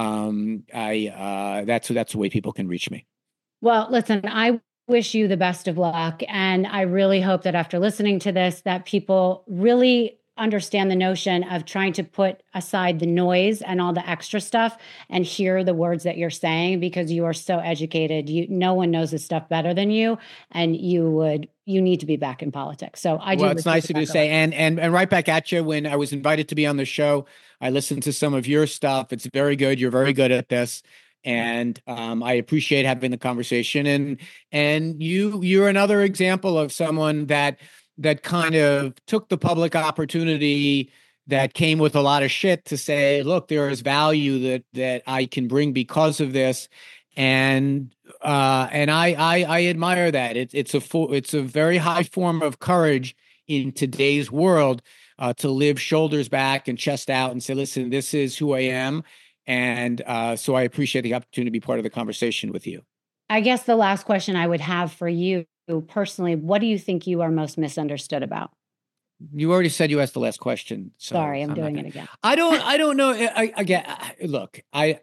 that's the way people can reach me. Well, listen, I wish you the best of luck. And I really hope that after listening to this, that people really understand the notion of trying to put aside the noise and all the extra stuff and hear the words that you're saying, because you are so educated. No one knows this stuff better than you, and you need to be back in politics. So I do. Well, it's nice of you to say, and right back at you. When I was invited to be on the show, I listened to some of your stuff. It's very good. You're very good at this. And I appreciate having the conversation. And you're another example of someone that kind of took the public opportunity that came with a lot of shit to say, look, there is value that I can bring because of this. And I admire that. It's a very high form of courage in today's world to live shoulders back and chest out and say, listen, this is who I am. And so I appreciate the opportunity to be part of the conversation with you. I guess the last question I would have for you personally, what do you think you are most misunderstood about? You already said you asked the last question. So Sorry, I'm doing it again. I don't know. Look,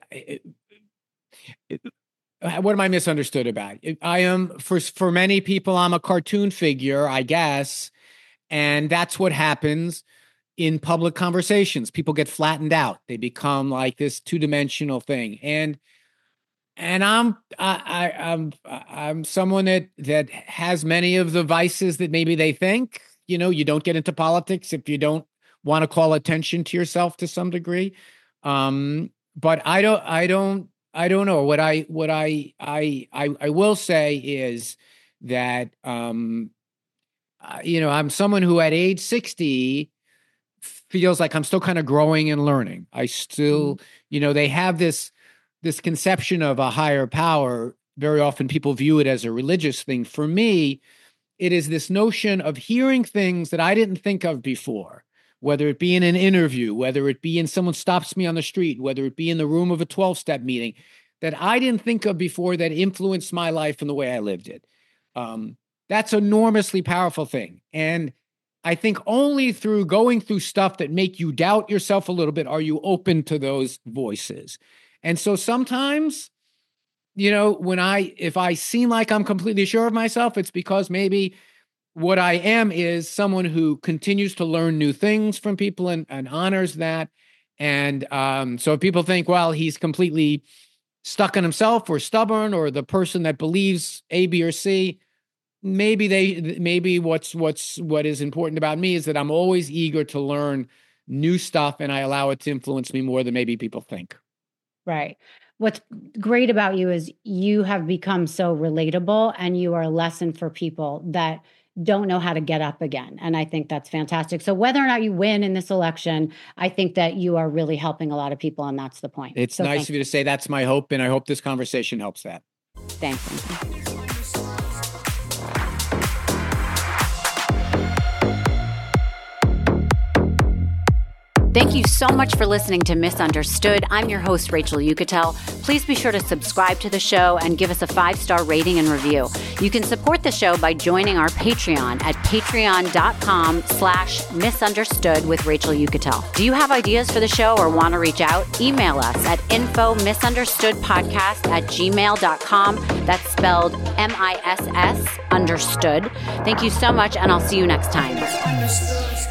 what am I misunderstood about? I am, for many people, I'm a cartoon figure, I guess. And that's what happens in public conversations. People get flattened out. They become like this two-dimensional thing. And I'm someone that has many of the vices that maybe they think. You know, you don't get into politics if you don't want to call attention to yourself to some degree. But I don't know. What I will say is that I'm someone who at age 60 feels like I'm still kind of growing and learning. I still, they have this conception of a higher power. Very often people view it as a religious thing. For me, it is this notion of hearing things that I didn't think of before, whether it be in an interview, whether it be in someone stops me on the street, whether it be in the room of a 12-step meeting, that I didn't think of before that influenced my life and the way I lived it. That's an enormously powerful thing. And I think only through going through stuff that make you doubt yourself a little bit are you open to those voices. And so sometimes, if I seem like I'm completely sure of myself, it's because maybe what I am is someone who continues to learn new things from people and honors that. And so if people think, well, he's completely stuck in himself or stubborn or the person that believes A, B, or C, maybe what is important about me is that I'm always eager to learn new stuff and I allow it to influence me more than maybe people think. Right. What's great about you is you have become so relatable and you are a lesson for people that don't know how to get up again. And I think that's fantastic. So whether or not you win in this election, I think that you are really helping a lot of people. And that's the point. It's nice of you to say that's my hope. And I hope this conversation helps that. Thanks. Thank you so much for listening to Misunderstood. I'm your host, Rachel Uchitel. Please be sure to subscribe to the show and give us a 5-star rating and review. You can support the show by joining our Patreon at patreon.com/misunderstood with Rachel Uchitel. Do you have ideas for the show or want to reach out? Email us at info@misunderstoodpodcast@gmail.com. That's spelled MISS understood. Thank you so much, and I'll see you next time.